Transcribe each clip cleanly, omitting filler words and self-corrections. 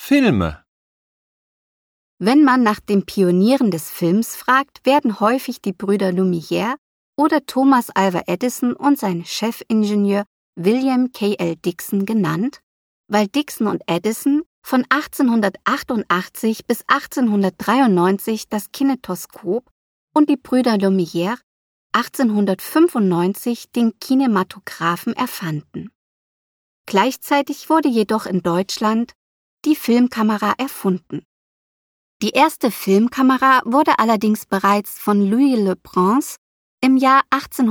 Filme. Wenn man nach den Pionieren des Films fragt, werden häufig die Brüder Lumière oder Thomas Alva Edison und sein Chefingenieur William K.L. Dickson genannt, weil Dickson und Edison von 1888 bis 1893 das Kinetoskop und die Brüder Lumière 1895 den Kinematographen erfanden. Gleichzeitig wurde jedoch in Deutschland die Filmkamera erfunden. Die erste Filmkamera wurde allerdings bereits von Louis Le Prince im Jahr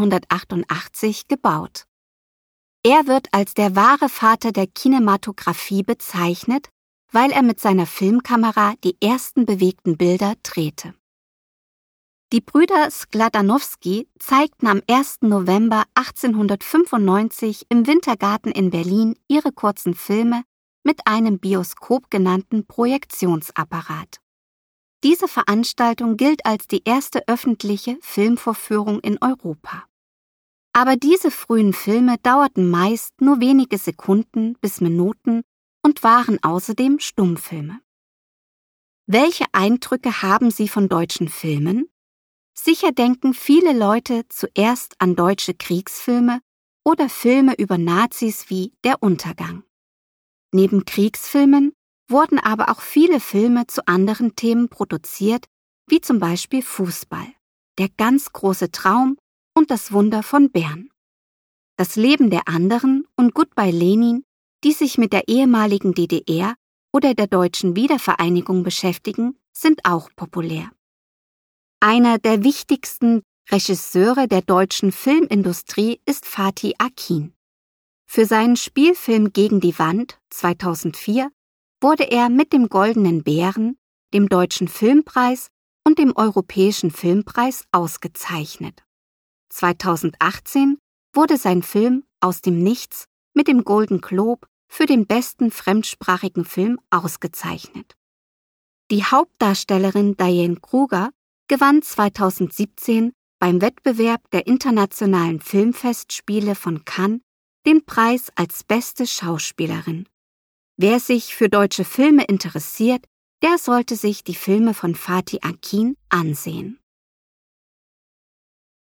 1888 gebaut. Er wird als der wahre Vater der Kinematographie bezeichnet, weil er mit seiner Filmkamera die ersten bewegten Bilder drehte. Die Brüder Skladanowsky zeigten am 1. November 1895 im Wintergarten in Berlin ihre kurzen Filme mit einem Bioskop genannten Projektionsapparat. Diese Veranstaltung gilt als die erste öffentliche Filmvorführung in Europa. Aber diese frühen Filme dauerten meist nur wenige Sekunden bis Minuten und waren außerdem Stummfilme. Welche Eindrücke haben Sie von deutschen Filmen? Sicher denken viele Leute zuerst an deutsche Kriegsfilme oder Filme über Nazis wie Der Untergang. Neben Kriegsfilmen wurden aber auch viele Filme zu anderen Themen produziert, wie zum Beispiel Fußball, Der ganz große Traum und Das Wunder von Bern. Das Leben der anderen und Goodbye Lenin, die sich mit der ehemaligen DDR oder der deutschen Wiedervereinigung beschäftigen, sind auch populär. Einer der wichtigsten Regisseure der deutschen Filmindustrie ist Fatih Akin. Für seinen Spielfilm Gegen die Wand 2004 wurde er mit dem Goldenen Bären, dem Deutschen Filmpreis und dem Europäischen Filmpreis ausgezeichnet. 2018 wurde sein Film Aus dem Nichts mit dem Golden Globe für den besten fremdsprachigen Film ausgezeichnet. Die Hauptdarstellerin Diane Kruger gewann 2017 beim Wettbewerb der Internationalen Filmfestspiele von Cannes den Preis als beste Schauspielerin. Wer sich für deutsche Filme interessiert, der sollte sich die Filme von Fatih Akin ansehen.